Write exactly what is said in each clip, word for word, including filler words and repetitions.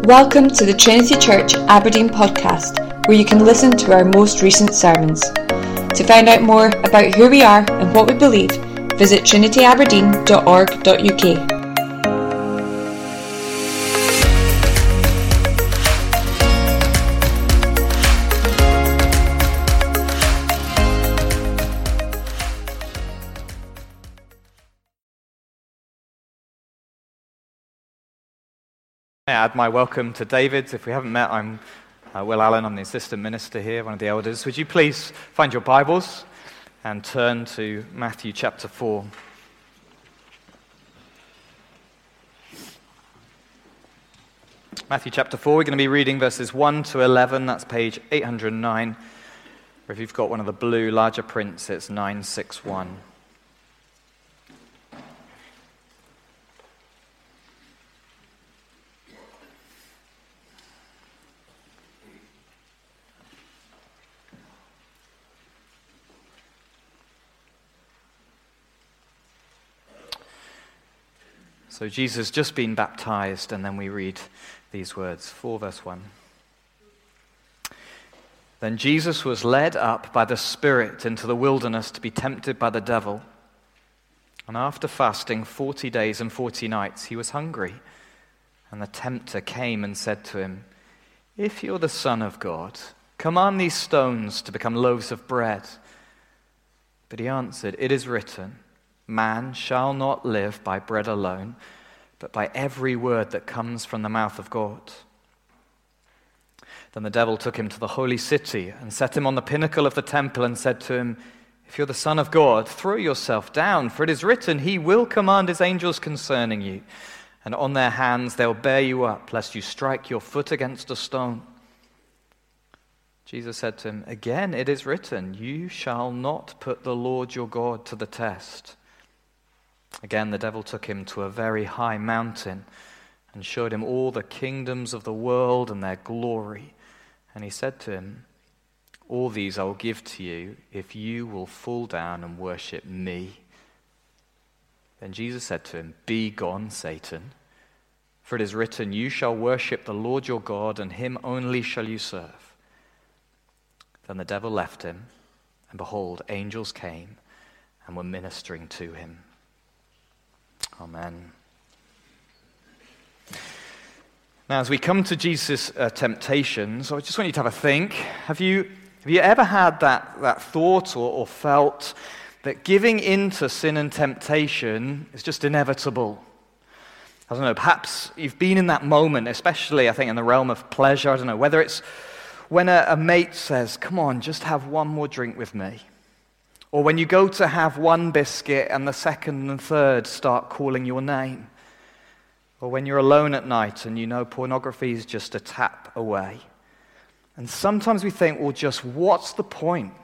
Welcome to the Trinity Church Aberdeen podcast, where you can listen to our most recent sermons. To find out more about who we are and what we believe, visit trinity aberdeen dot org dot U K. I add my welcome to David. If we haven't met, I'm uh, Will Allen. I'm the assistant minister here, one of the elders. Would you please find your Bibles and turn to Matthew chapter four. Matthew chapter four, we're going to be reading verses one to eleven. That's page eight hundred nine. Or if you've got one of the blue larger prints, it's nine sixty-one. So Jesus has just been baptized, and then we read these words, four verse one. Then Jesus was led up by the Spirit into the wilderness to be tempted by the devil. And after fasting forty days and forty nights, he was hungry. And the tempter came and said to him, "If you're the Son of God, command these stones to become loaves of bread." But he answered, "It is written, man shall not live by bread alone, but by every word that comes from the mouth of God." Then the devil took him to the holy city and set him on the pinnacle of the temple and said to him, "If you're the Son of God, throw yourself down, for it is written, he will command his angels concerning you, and on their hands they'll bear you up, lest you strike your foot against a stone." Jesus said to him, "Again it is written, you shall not put the Lord your God to the test." Again, the devil took him to a very high mountain and showed him all the kingdoms of the world and their glory. And he said to him, "All these I will give to you if you will fall down and worship me." Then Jesus said to him, "Be gone, Satan, for it is written, you shall worship the Lord your God, and him only shall you serve." Then the devil left him, and behold, angels came and were ministering to him. Amen. Now, as we come to Jesus' uh, temptations, I just want you to have a think. Have you have you ever had that, that thought or, or felt that giving in to sin and temptation is just inevitable? I don't know, perhaps you've been in that moment, especially, I think, in the realm of pleasure. I don't know, whether it's when a, a mate says, "Come on, just have one more drink with me." Or when you go to have one biscuit and the second and third start calling your name. Or when you're alone at night and you know pornography is just a tap away. And sometimes we think, well, just what's the point?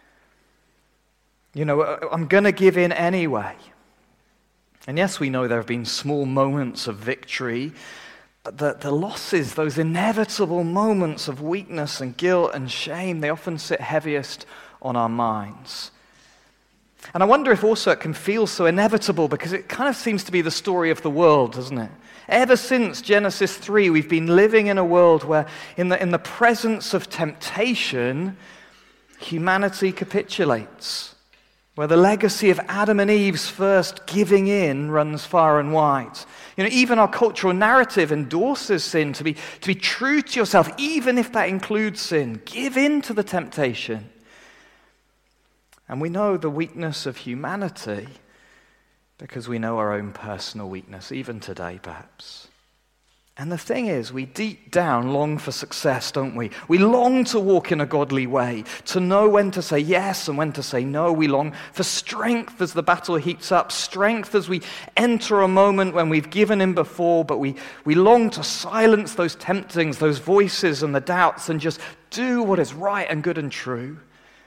You know, I'm going to give in anyway. And yes, we know there have been small moments of victory, but the, the losses, those inevitable moments of weakness and guilt and shame, they often sit heaviest on our minds. And I wonder if also it can feel so inevitable because it kind of seems to be the story of the world, doesn't it? Ever since Genesis three, we've been living in a world where in the, in the presence of temptation, humanity capitulates. Where the legacy of Adam and Eve's first giving in runs far and wide. You know, even our cultural narrative endorses sin, to be, to be true to yourself, even if that includes sin. Give in to the temptation. And we know the weakness of humanity because we know our own personal weakness, even today perhaps. And the thing is, we deep down long for success, don't we? We long to walk in a godly way, to know when to say yes and when to say no. We long for strength as the battle heats up, strength as we enter a moment when we've given in before, but we, we long to silence those temptings, those voices and the doubts, and just do what is right and good and true.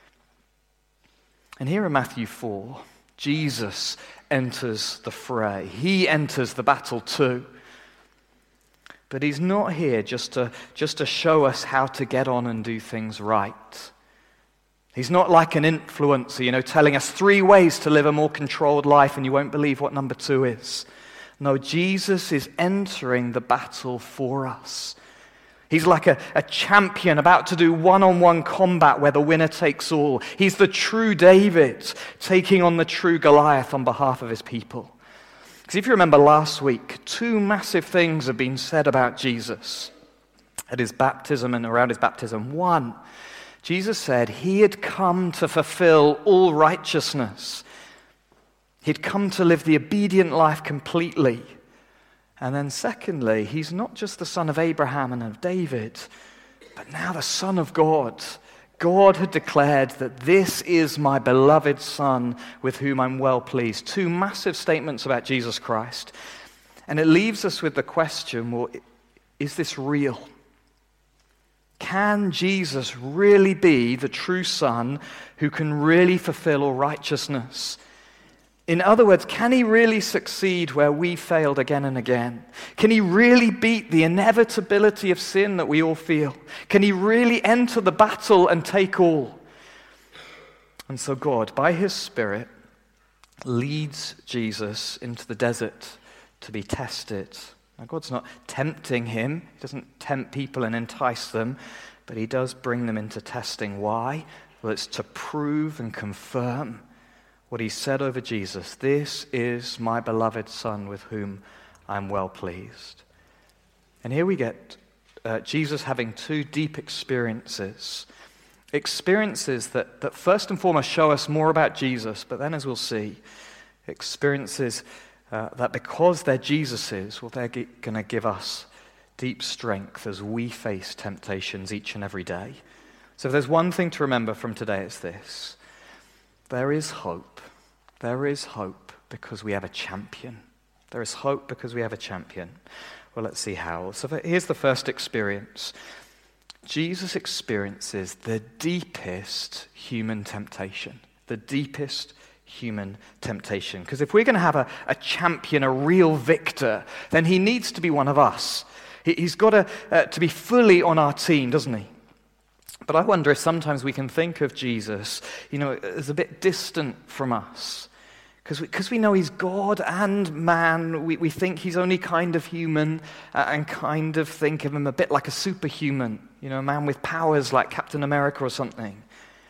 And here in Matthew four, Jesus enters the fray. He enters the battle too. But he's not here just to, just to show us how to get on and do things right. He's not like an influencer, you know, telling us three ways to live a more controlled life, and you won't believe what number two is. No, Jesus is entering the battle for us. He's like a, a champion about to do one-on-one combat where the winner takes all. He's the true David taking on the true Goliath on behalf of his people. Because if you remember last week, two massive things have been said about Jesus at his baptism and around his baptism. One, Jesus said he had come to fulfill all righteousness. He'd come to live the obedient life completely. And then secondly, he's not just the son of Abraham and of David, but now the Son of God. God had declared that this is my beloved Son with whom I'm well pleased. Two massive statements about Jesus Christ. And it leaves us with the question, well, is this real? Can Jesus really be the true Son who can really fulfill all righteousness? In other words, can he really succeed where we failed again and again? Can he really beat the inevitability of sin that we all feel? Can he really enter the battle and take all? And so God, by his Spirit, leads Jesus into the desert to be tested. Now, God's not tempting him. He doesn't tempt people and entice them, but he does bring them into testing. Why? Well, it's to prove and confirm what he said over Jesus. This is my beloved Son with whom I'm well pleased. And here we get uh, Jesus having two deep experiences. Experiences that, that first and foremost show us more about Jesus, but then as we'll see, experiences uh, that because they're Jesus's, well, they're g- going to give us deep strength as we face temptations each and every day. So if there's one thing to remember from today, it's this. There is hope. There is hope because we have a champion. There is hope because we have a champion. Well, let's see how. So here's the first experience. Jesus experiences the deepest human temptation. The deepest human temptation. Because if we're going to have a, a champion, a real victor, then he needs to be one of us. He, he's got to, uh, to be fully on our team, doesn't he? But I wonder if sometimes we can think of Jesus, you know, as a bit distant from us. Because we, because we know he's God and man, we, we think he's only kind of human uh, and kind of think of him a bit like a superhuman, you know, a man with powers like Captain America or something.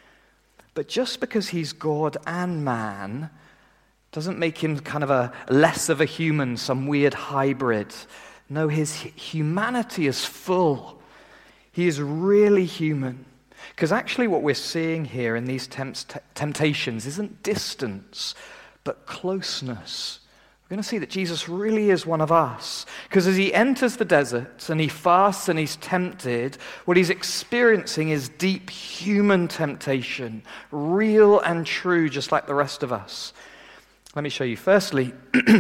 But just because he's God and man doesn't make him kind of a less of a human, some weird hybrid. No, his humanity is full. He is really human. Because actually what we're seeing here in these tempt- temptations isn't distance, but closeness. We're going to see that Jesus really is one of us. Because as he enters the desert and he fasts and he's tempted, what he's experiencing is deep human temptation, real and true, just like the rest of us. Let me show you. Firstly,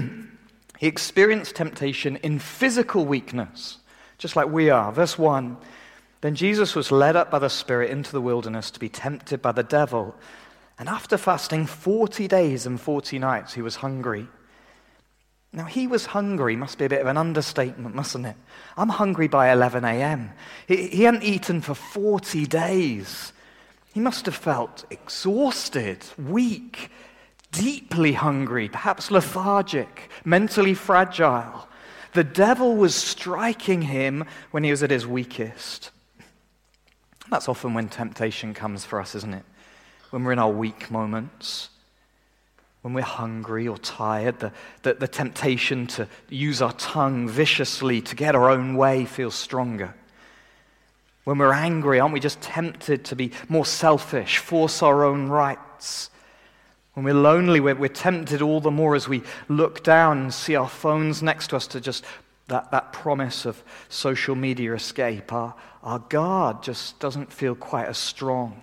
he experienced temptation in physical weakness, just like we are. Verse one. Then Jesus was led up by the Spirit into the wilderness to be tempted by the devil. And after fasting forty days and forty nights, he was hungry. Now, he was hungry must be a bit of an understatement, mustn't it? I'm hungry by eleven a.m. He, he hadn't eaten for forty days. He must have felt exhausted, weak, deeply hungry, perhaps lethargic, mentally fragile. The devil was striking him when he was at his weakest. That's often when temptation comes for us, isn't it? When we're in our weak moments, when we're hungry or tired, the, the, the temptation to use our tongue viciously to get our own way feels stronger. When we're angry, aren't we just tempted to be more selfish, force our own rights? When we're lonely, we're, we're tempted all the more as we look down and see our phones next to us to just that, that promise of social media escape. Our, our guard just doesn't feel quite as strong.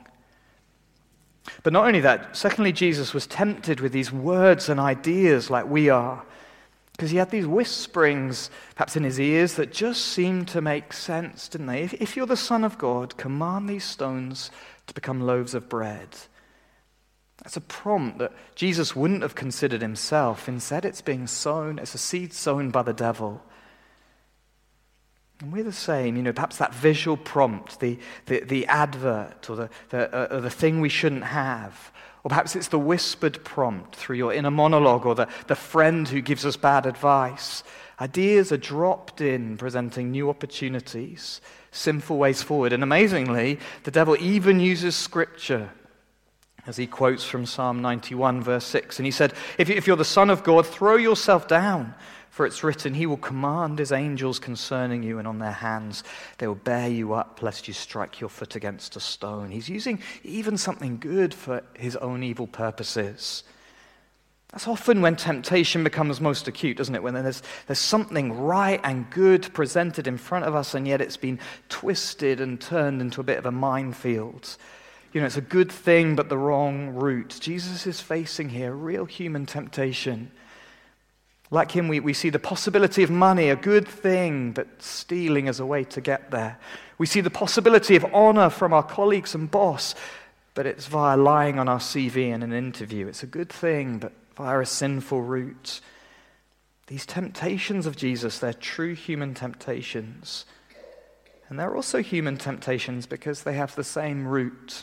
But not only that, secondly, Jesus was tempted with these words and ideas like we are, because he had these whisperings, perhaps in his ears, that just seemed to make sense, didn't they? If, if you're the Son of God, command these stones to become loaves of bread. That's a prompt that Jesus wouldn't have considered himself. Instead, it's being sown, it's a seed sown by the devil. And we're the same, you know, perhaps that visual prompt, the the, the advert or the the, uh, or the thing we shouldn't have, Or perhaps it's the whispered prompt through your inner monologue, or the, the friend who gives us bad advice. Ideas are dropped in, presenting new opportunities, sinful ways forward. And amazingly, the devil even uses Scripture, as he quotes from Psalm ninety-one, verse six. And he said, if you're the Son of God, throw yourself down, for it's written, he will command his angels concerning you, and on their hands they will bear you up, lest you strike your foot against a stone. He's using even something good for his own evil purposes. That's often when temptation becomes most acute, doesn't it? When there's, there's something right and good presented in front of us, and yet it's been twisted and turned into a bit of a minefield. You know, it's a good thing, but the wrong route. Jesus is facing here real human temptation. Like him, we, we see the possibility of money, a good thing, but stealing as a way to get there. We see the possibility of honor from our colleagues and boss, but it's via lying on our C V in an interview. It's a good thing, but via a sinful route. These temptations of Jesus, they're true human temptations. And they're also human temptations because they have the same root.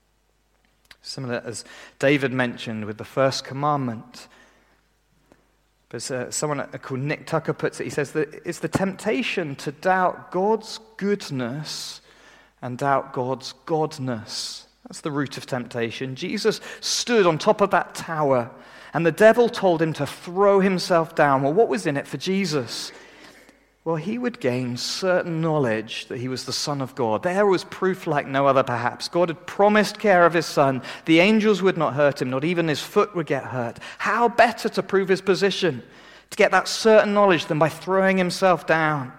Similar as David mentioned with the first commandment. But uh, someone called Nick Tucker puts it, he says that it's the temptation to doubt God's goodness and doubt God's godness. That's the root of temptation. Jesus stood on top of that tower, and the devil told him to throw himself down. Well, what was in it for Jesus? Well, he would gain certain knowledge that he was the Son of God. There was proof like no other, perhaps. God had promised care of his Son. The angels would not hurt him, not even his foot would get hurt. How better to prove his position, to get that certain knowledge, than by throwing himself down?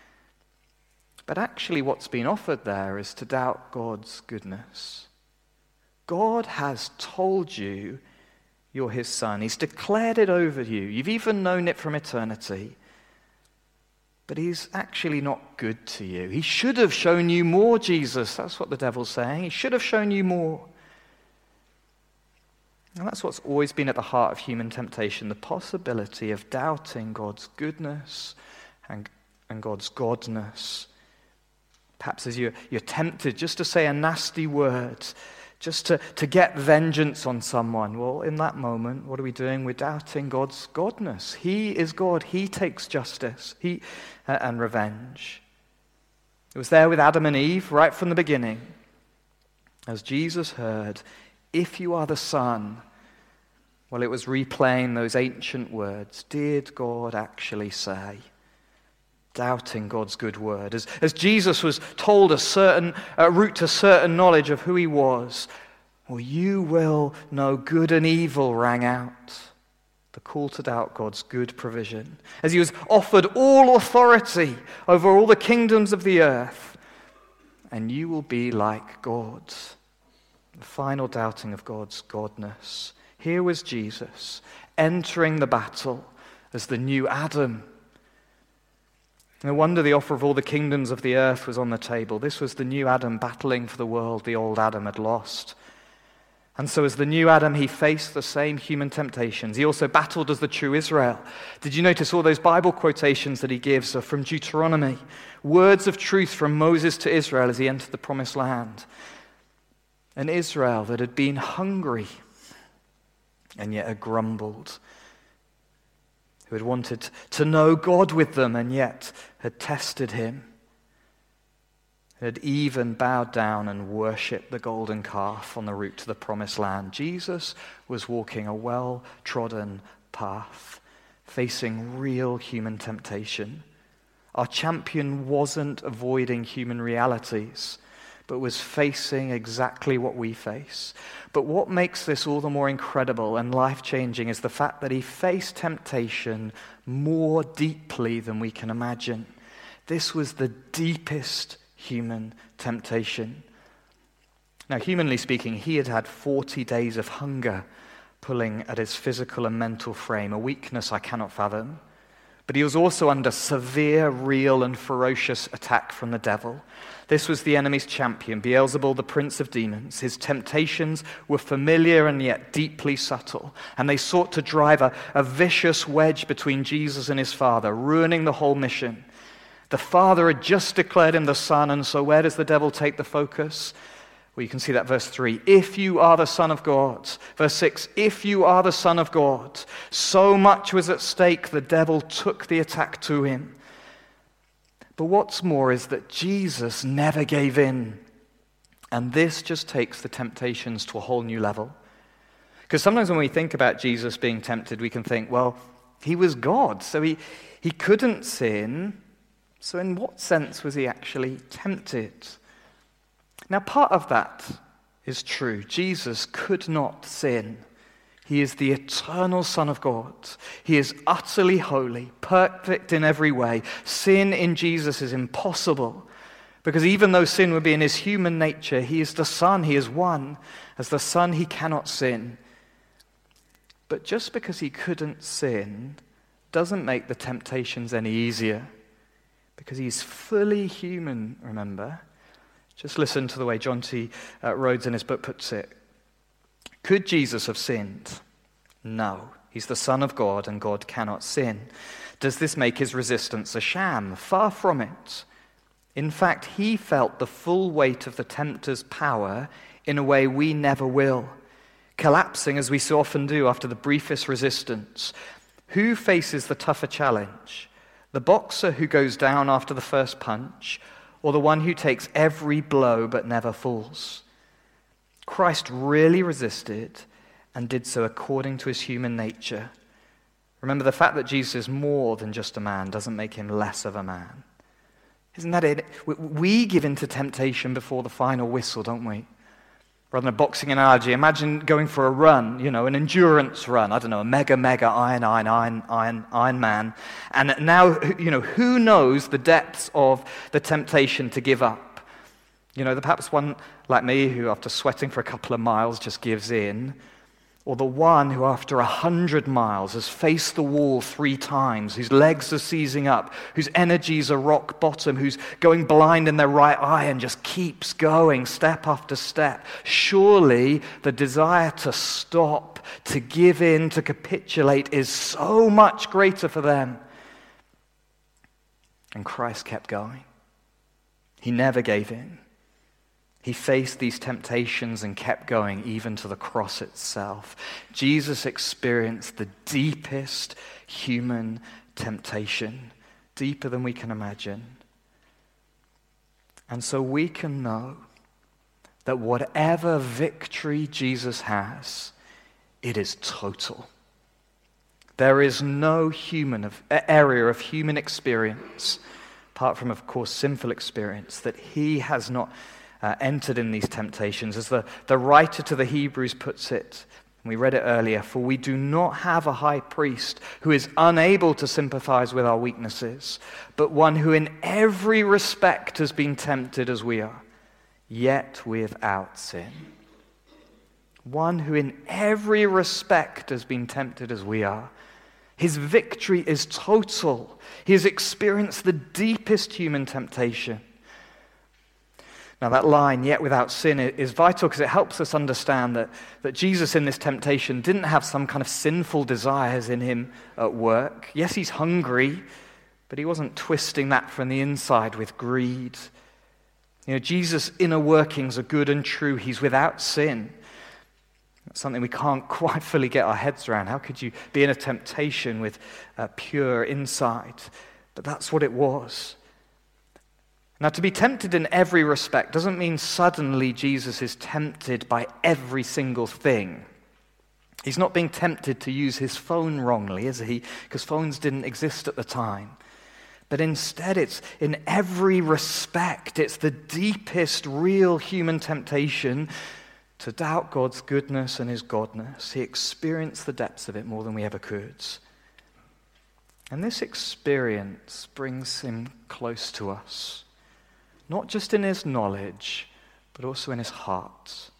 But actually what's been offered there is to doubt God's goodness. God has told you you're his son. He's declared it over you. You've even known it from eternity. But he's actually not good to you. He should have shown you more, Jesus. That's what the devil's saying. He should have shown you more. And that's what's always been at the heart of human temptation, the possibility of doubting God's goodness and, and God's godness. Perhaps as you're, you're tempted just to say a nasty word, just to, to get vengeance on someone. Well, in that moment, what are we doing? We're doubting God's godness. He is God. He takes justice he, uh, and revenge. It was there with Adam and Eve right from the beginning. As Jesus heard, if you are the Son, well, it was replaying those ancient words. Did God actually say? Doubting God's good word. As, as Jesus was told a certain a route to certain knowledge of who he was, well, you will know good and evil rang out. The call to doubt God's good provision. As he was offered all authority over all the kingdoms of the earth, and you will be like God. The final doubting of God's godness. Here was Jesus entering the battle as the new Adam. No wonder the offer of all the kingdoms of the earth was on the table. This was the new Adam battling for the world the old Adam had lost. And so as the new Adam, he faced the same human temptations. He also battled as the true Israel. Did you notice all those Bible quotations that he gives are from Deuteronomy? Words of truth from Moses to Israel as he entered the promised land. An Israel that had been hungry and yet had grumbled. Who had wanted to know God with them and yet had tested him, had even bowed down and worshipped the golden calf on the route to the promised land. Jesus was walking a well-trodden path, facing real human temptation. Our champion wasn't avoiding human realities, but was facing exactly what we face. But what makes this all the more incredible and life-changing is the fact that he faced temptation more deeply than we can imagine. This was the deepest human temptation. Now, humanly speaking, he had had forty days of hunger pulling at his physical and mental frame, a weakness I cannot fathom. But he was also under severe, real, and ferocious attack from the devil. This was the enemy's champion, Beelzebul, the prince of demons. His temptations were familiar and yet deeply subtle, and they sought to drive a, a vicious wedge between Jesus and his Father, ruining the whole mission. The Father had just declared him the Son, and so where does the devil take the focus? Well, you can see that verse three, if you are the Son of God. Verse six, if you are the Son of God. So much was at stake, the devil took the attack to him. But what's more is that Jesus never gave in. And this just takes the temptations to a whole new level. Because sometimes when we think about Jesus being tempted, we can think, well, he was God, so he, he couldn't sin. So in what sense was he actually tempted? Now, part of that is true. Jesus could not sin. He is the eternal Son of God. He is utterly holy, perfect in every way. Sin in Jesus is impossible, because even though sin would be in his human nature, he is the Son. He is one. As the Son, he cannot sin. But just because he couldn't sin doesn't make the temptations any easier, because he's fully human, remember? Just listen to the way John T. Uh, Rhodes in his book puts it. Could Jesus have sinned? No. He's the Son of God, and God cannot sin. Does this make his resistance a sham? Far from it. In fact, he felt the full weight of the tempter's power in a way we never will, collapsing as we so often do after the briefest resistance. Who faces the tougher challenge? The boxer who goes down after the first punch, or the one who takes every blow but never falls? Christ really resisted and did so according to his human nature. Remember, the fact that Jesus is more than just a man doesn't make him less of a man. Isn't that it? We give in to temptation before the final whistle, don't we? Rather than a boxing analogy, imagine going for a run, you know, an endurance run, I don't know, a mega, mega Iron, Iron, Iron, Iron, Iron Man. And now, you know, who knows the depths of the temptation to give up? You know, perhaps one like me who after sweating for a couple of miles just gives in, or the one who after a hundred miles has faced the wall three times, whose legs are seizing up, whose energies are rock bottom, who's going blind in their right eye and just keeps going step after step. Surely the desire to stop, to give in, to capitulate is so much greater for them. And Christ kept going. He never gave in. He faced these temptations and kept going even to the cross itself. Jesus experienced the deepest human temptation, deeper than we can imagine. And so we can know that whatever victory Jesus has, it is total. There is no human of, area of human experience, apart from, of course, sinful experience, that he has not Uh, entered in these temptations. As the, the writer to the Hebrews puts it, and we read it earlier, for we do not have a high priest who is unable to sympathize with our weaknesses, but one who in every respect has been tempted as we are, yet without sin. One who in every respect has been tempted as we are. His victory is total. He has experienced the deepest human temptation. Now that line, yet without sin, is vital because it helps us understand that, that Jesus in this temptation didn't have some kind of sinful desires in him at work. Yes, he's hungry, but he wasn't twisting that from the inside with greed. You know, Jesus' inner workings are good and true. He's without sin. That's something we can't quite fully get our heads around. How could you be in a temptation with uh, pure insight? But that's what it was. Now, to be tempted in every respect doesn't mean suddenly Jesus is tempted by every single thing. He's not being tempted to use his phone wrongly, is he? Because phones didn't exist at the time. But instead, it's in every respect. It's the deepest, real human temptation to doubt God's goodness and his godness. He experienced the depths of it more than we ever could. And this experience brings him close to us. Not just in his knowledge, but also in his heart.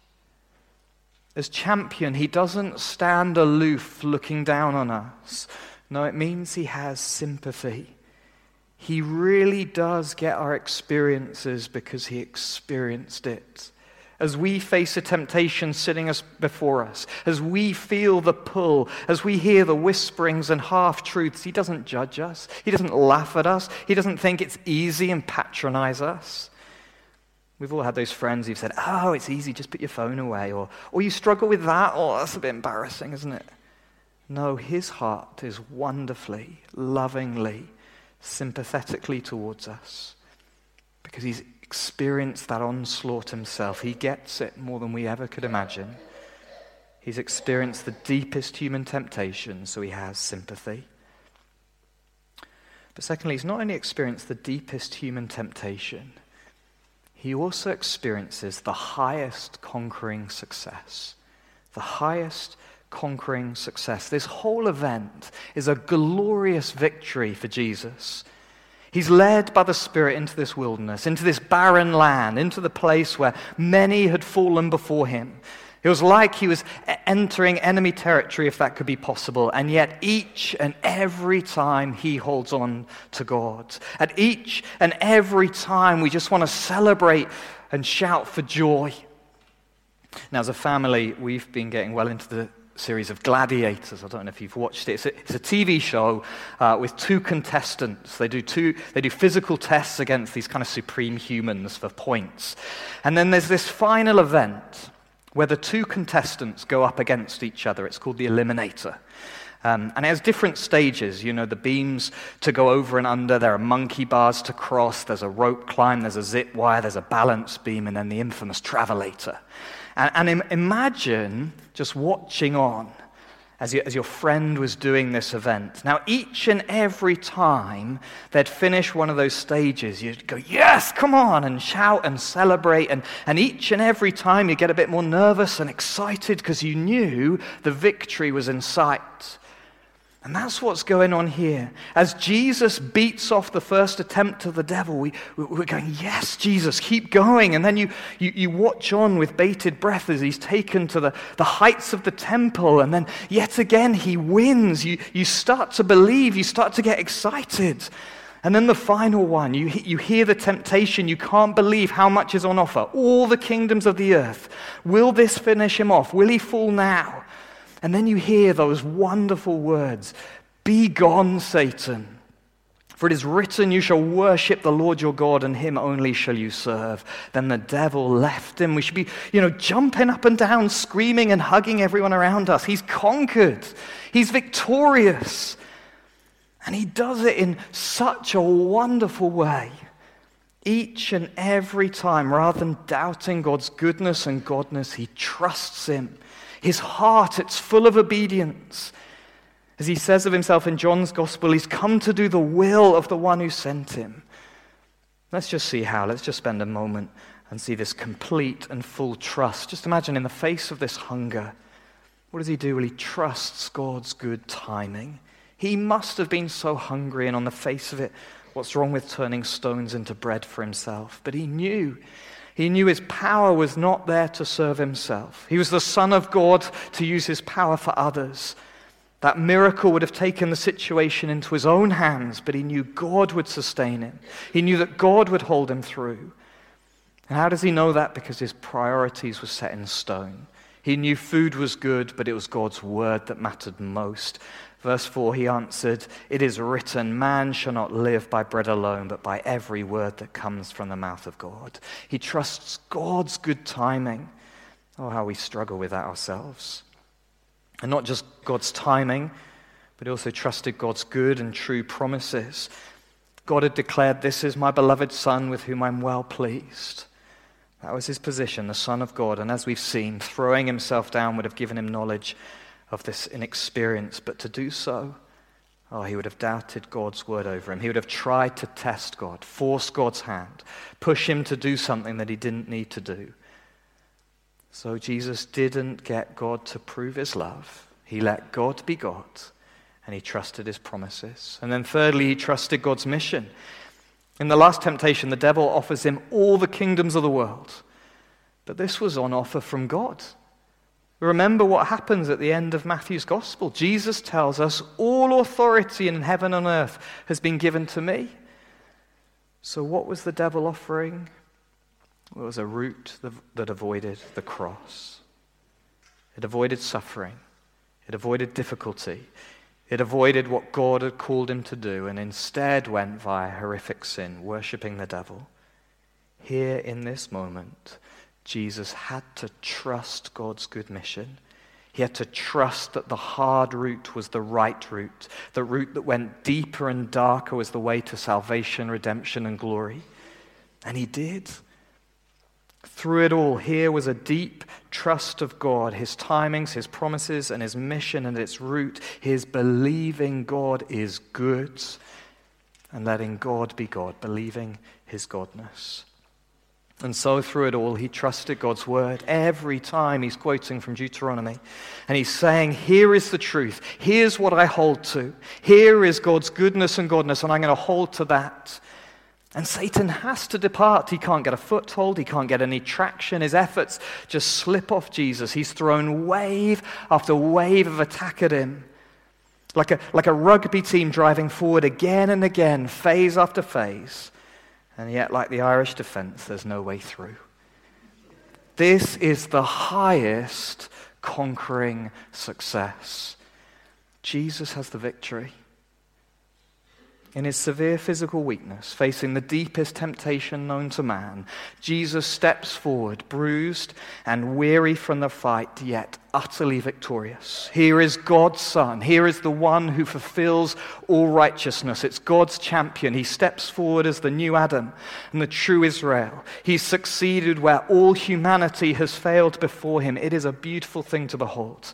As champion, he doesn't stand aloof looking down on us. No, it means he has sympathy. He really does get our experiences because he experienced it. As we face a temptation sitting us before us, as we feel the pull, as we hear the whisperings and half-truths, he doesn't judge us. He doesn't laugh at us. He doesn't think it's easy and patronize us. We've all had those friends who've said, oh, it's easy, just put your phone away. Or, or you struggle with that, oh, that's a bit embarrassing, isn't it? No, his heart is wonderfully, lovingly, sympathetically towards us because he's experienced that onslaught himself. He gets it more than we ever could imagine. He's experienced the deepest human temptation, so he has sympathy. But secondly, he's not only experienced the deepest human temptation, he also experiences the highest conquering success. The highest conquering success. This whole event is a glorious victory for Jesus. He's led by the Spirit into this wilderness, into this barren land, into the place where many had fallen before him. It was like he was entering enemy territory, if that could be possible, and yet each and every time he holds on to God. At each and every time we just want to celebrate and shout for joy. Now, as a family, we've been getting well into the series of Gladiators. I don't know if you've watched it. It's a, it's a T V show uh, with two contestants. They do two. They do physical tests against these kind of supreme humans for points. And then there's this final event where the two contestants go up against each other. It's called the Eliminator. Um, and it has different stages, you know, the beams to go over and under, there are monkey bars to cross, there's a rope climb, there's a zip wire, there's a balance beam, and then the infamous Travelator. And, and im- imagine just watching on as, you, as your friend was doing this event. Now, each and every time they'd finish one of those stages, you'd go, yes, come on, and shout and celebrate. And, and each and every time you get a bit more nervous and excited because you knew the victory was in sight. And that's what's going on here. As Jesus beats off the first attempt of the devil, we, we're going, yes, Jesus, keep going. And then you, you, you watch on with bated breath as he's taken to the, the heights of the temple. And then yet again, he wins. You, you start to believe. You start to get excited. And then the final one, you, you hear the temptation. You can't believe how much is on offer. All the kingdoms of the earth. Will this finish him off? Will he fall now? And then you hear those wonderful words, "Be gone, Satan, for it is written, you shall worship the Lord your God, and him only shall you serve." Then the devil left him. We should be, you know, jumping up and down, screaming and hugging everyone around us. He's conquered. He's victorious. And he does it in such a wonderful way. Each and every time, rather than doubting God's goodness and godness, he trusts him. His heart, it's full of obedience. As he says of himself in John's Gospel, he's come to do the will of the one who sent him. Let's just see how. Let's just spend a moment and see this complete and full trust. Just imagine in the face of this hunger, what does he do? Well, he trusts God's good timing. He must have been so hungry, and on the face of it, what's wrong with turning stones into bread for himself? But he knew. He knew his power was not there to serve himself. He was the Son of God to use his power for others. That miracle would have taken the situation into his own hands, but he knew God would sustain him. He knew that God would hold him through. And how does he know that? Because his priorities were set in stone. He knew food was good, but it was God's word that mattered most. Verse four, he answered, "It is written, man shall not live by bread alone, but by every word that comes from the mouth of God." He trusts God's good timing. Oh, how we struggle with that ourselves. And not just God's timing, but he also trusted God's good and true promises. God had declared, "This is my beloved Son with whom I'm well pleased." That was his position, the Son of God. And as we've seen, throwing himself down would have given him knowledge of this inexperience, but to do so, oh, he would have doubted God's word over him. He would have tried to test God, force God's hand, push him to do something that he didn't need to do. So Jesus didn't get God to prove his love. He let God be God, and he trusted his promises. And then thirdly, he trusted God's mission. In the last temptation, the devil offers him all the kingdoms of the world, but this was on offer from God. Remember what happens at the end of Matthew's gospel. Jesus tells us, all authority in heaven and earth has been given to me. So what was the devil offering? Well, it was a route that avoided the cross. It avoided suffering. It avoided difficulty. It avoided what God had called him to do, and instead went via horrific sin, worshipping the devil. Here in this moment, Jesus had to trust God's good mission. He had to trust that the hard route was the right route. The route that went deeper and darker was the way to salvation, redemption, and glory. And he did. Through it all, here was a deep trust of God, his timings, his promises, and his mission and its root. His believing God is good and letting God be God, believing his godness. And so through it all, he trusted God's word. Every time he's quoting from Deuteronomy. And he's saying, here is the truth. Here's what I hold to. Here is God's goodness and godness, and I'm going to hold to that. And Satan has to depart. He can't get a foothold. He can't get any traction. His efforts just slip off Jesus. He's thrown wave after wave of attack at him. Like a, like a rugby team driving forward again and again, phase after phase. And yet, like the Irish defense, there's no way through. This is the highest conquering success. Jesus has the victory. In his severe physical weakness, facing the deepest temptation known to man, Jesus steps forward, bruised and weary from the fight, yet utterly victorious. Here is God's Son. Here is the one who fulfills all righteousness. It's God's champion. He steps forward as the new Adam and the true Israel. He's succeeded where all humanity has failed before him. It is a beautiful thing to behold.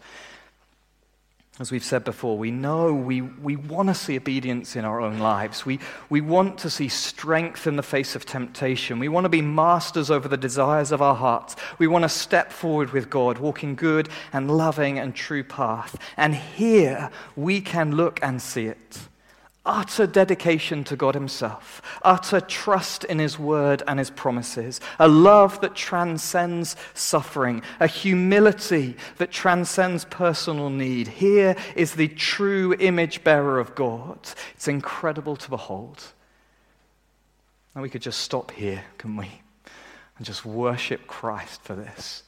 As we've said before, we know we, we want to see obedience in our own lives. We, we want to see strength in the face of temptation. We want to be masters over the desires of our hearts. We want to step forward with God, walking good and loving and true path. And here we can look and see it. Utter dedication to God himself, utter trust in his word and his promises, a love that transcends suffering, a humility that transcends personal need. Here is the true image bearer of God. It's incredible to behold. And we could just stop here, couldn't we? And just worship Christ for this.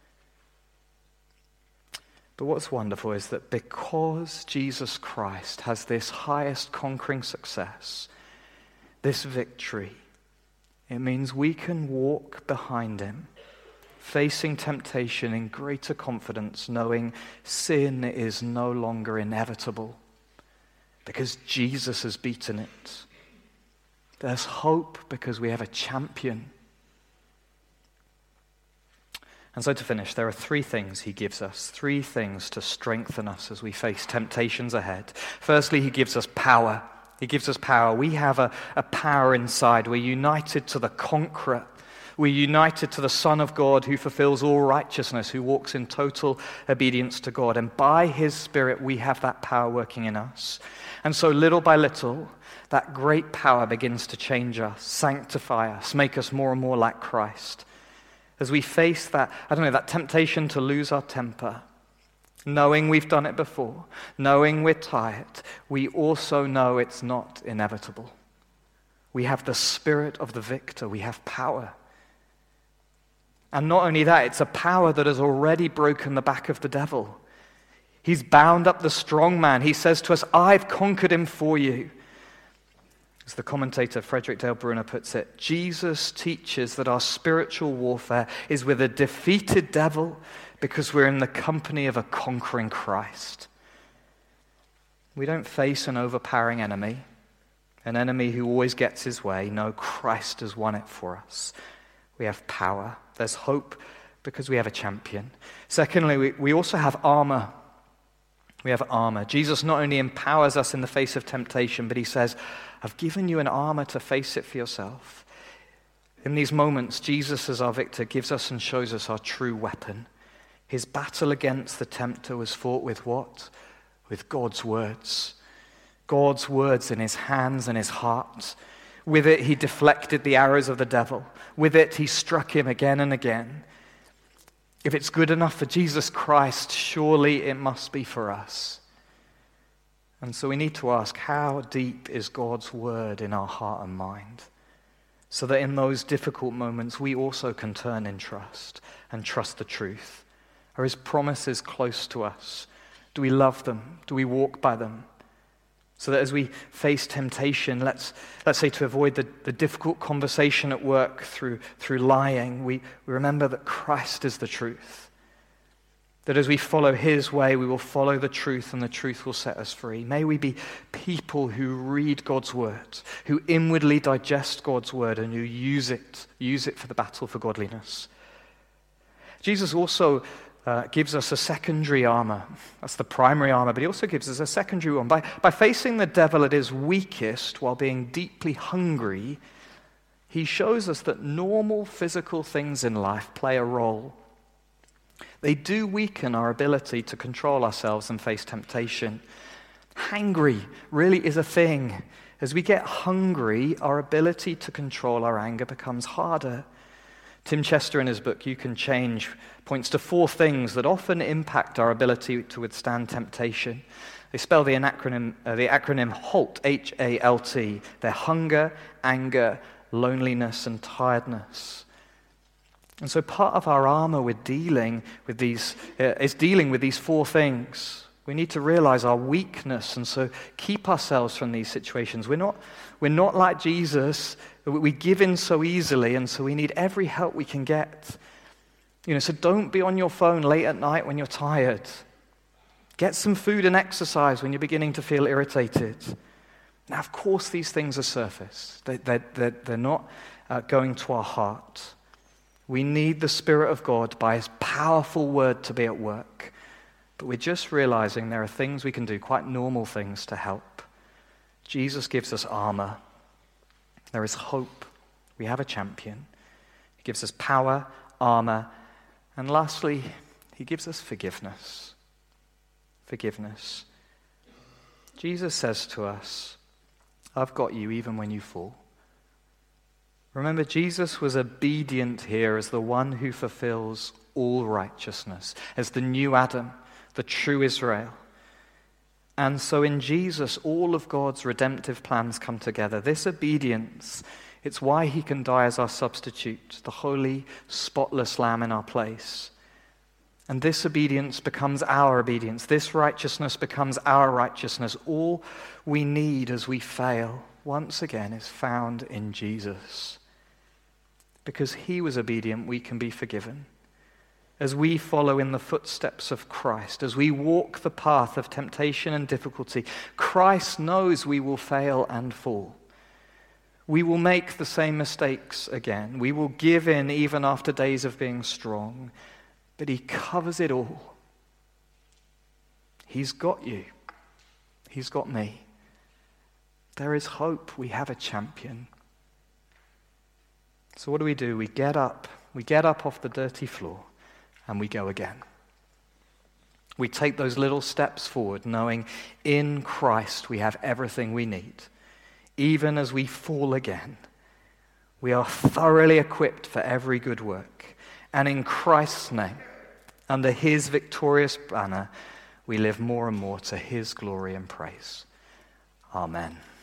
But what's wonderful is that because Jesus Christ has this highest conquering success, this victory, it means we can walk behind him, facing temptation in greater confidence, knowing sin is no longer inevitable because Jesus has beaten it. There's hope because we have a champion. And so to finish, there are three things he gives us, three things to strengthen us as we face temptations ahead. Firstly, he gives us power. He gives us power. We have a, a power inside. We're united to the conqueror. We're united to the Son of God who fulfills all righteousness, who walks in total obedience to God. And by his Spirit, we have that power working in us. And so little by little, that great power begins to change us, sanctify us, make us more and more like Christ. As we face that, I don't know, that temptation to lose our temper, knowing we've done it before, knowing we're tired, we also know it's not inevitable. We have the spirit of the victor. We have power. And not only that, it's a power that has already broken the back of the devil. He's bound up the strong man. He says to us, I've conquered him for you. As the commentator Frederick Dale Bruner puts it, Jesus teaches that our spiritual warfare is with a defeated devil because we're in the company of a conquering Christ. We don't face an overpowering enemy, an enemy who always gets his way. No, Christ has won it for us. We have power. There's hope because we have a champion. Secondly, we, we also have armor. We have armor. Jesus not only empowers us in the face of temptation, but he says, I've given you an armor to face it for yourself. In these moments, Jesus as our victor gives us and shows us our true weapon. His battle against the tempter was fought with what? With God's words. God's words in his hands and his heart. With it, he deflected the arrows of the devil. With it, he struck him again and again. If it's good enough for Jesus Christ, surely it must be for us. And so we need to ask, how deep is God's word in our heart and mind? So that in those difficult moments, we also can turn in trust and trust the truth. Are his promises close to us? Do we love them? Do we walk by them? So that as we face temptation, let's, let's say to avoid the, the difficult conversation at work through, through lying, we, we remember that Christ is the truth. That as we follow his way, we will follow the truth, and the truth will set us free. May we be people who read God's word, who inwardly digest God's word, and who use it, use it for the battle for godliness. Jesus also uh, gives us a secondary armor. That's the primary armor, but he also gives us a secondary one. By, by facing the devil at his weakest while being deeply hungry, he shows us that normal physical things in life play a role. They do weaken our ability to control ourselves and face temptation. Hangry really is a thing. As we get hungry, our ability to control our anger becomes harder. Tim Chester, in his book, You Can Change, points to four things that often impact our ability to withstand temptation. They spell the acronym, uh, the acronym HALT, H A L T. They're hunger, anger, loneliness, and tiredness. And so part of our armor with dealing with these uh, is dealing with these four things. We need to realize our weakness, and so keep ourselves from these situations. We're not, we're not like Jesus. We give in so easily, and so we need every help we can get. You know, so don't be on your phone late at night when you're tired. Get some food and exercise when you're beginning to feel irritated. Now, of course, these things are surface. They, they're, they're, they're not uh, going to our heart. We need the Spirit of God by his powerful word to be at work. But we're just realizing there are things we can do, quite normal things, to help. Jesus gives us armor. There is hope. We have a champion. He gives us power, armor, and lastly, he gives us forgiveness. Forgiveness. Jesus says to us, I've got you even when you fall. Remember, Jesus was obedient here as the one who fulfills all righteousness, as the new Adam, the true Israel. And so in Jesus, all of God's redemptive plans come together. This obedience, it's why he can die as our substitute, the holy, spotless Lamb in our place. And this obedience becomes our obedience. This righteousness becomes our righteousness. All we need as we fail, once again, is found in Jesus. Because he was obedient, we can be forgiven. As we follow in the footsteps of Christ, as we walk the path of temptation and difficulty, Christ knows we will fail and fall. We will make the same mistakes again. We will give in even after days of being strong. But he covers it all. He's got you. He's got me. There is hope. We have a champion. So what do we do? We get up. We get up off the dirty floor and we go again. We take those little steps forward, knowing in Christ we have everything we need. Even as we fall again, we are thoroughly equipped for every good work. And in Christ's name, under his victorious banner, we live more and more to his glory and praise. Amen.